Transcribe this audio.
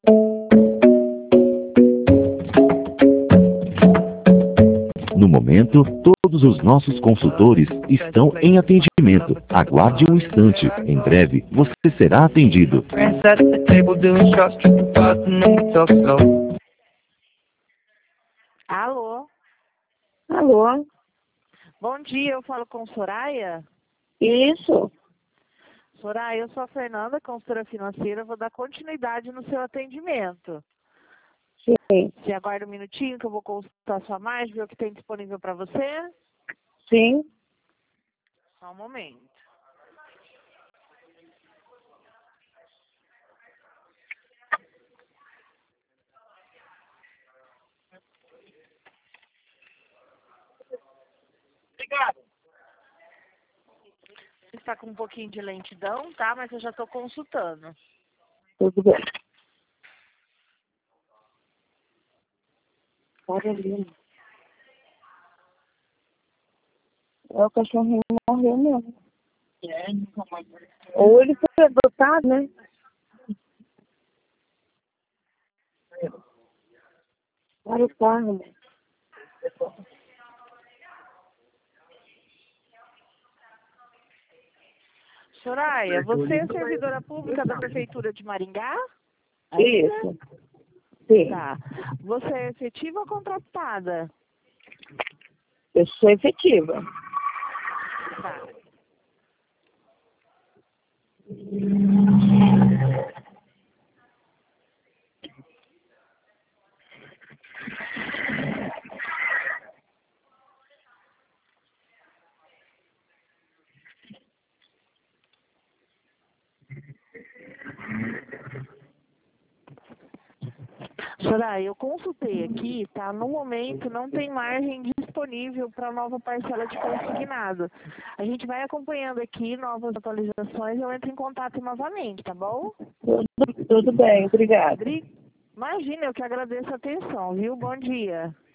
No momento, todos os nossos consultores estão em atendimento. Aguarde um instante. Em breve, você será atendido. Alô? Alô? Bom dia, eu falo com Soraya? Isso. Soraya, eu sou a Fernanda, consultora financeira, vou dar continuidade no seu atendimento. Sim. Você aguarda um minutinho que eu vou consultar sua margem, ver o que tem disponível para você? Sim. Só um momento. Obrigado. Está com um pouquinho de lentidão, tá? Mas eu já estou consultando. Tudo bem. Olha ali. O cachorrinho morreu mesmo. Ou ele foi adotado, né? Olha o carro, né? Soraya, você é servidora pública da Prefeitura de Maringá? Isso. Sim. Tá. Você é efetiva ou contratada? Eu sou efetiva. Tá. Soraya, eu consultei aqui, tá? No momento não tem margem disponível para nova parcela de consignado. A gente vai acompanhando aqui novas atualizações e eu entro em contato novamente, tá bom? Tudo bem, obrigada. Imagina, eu que agradeço a atenção, viu? Bom dia.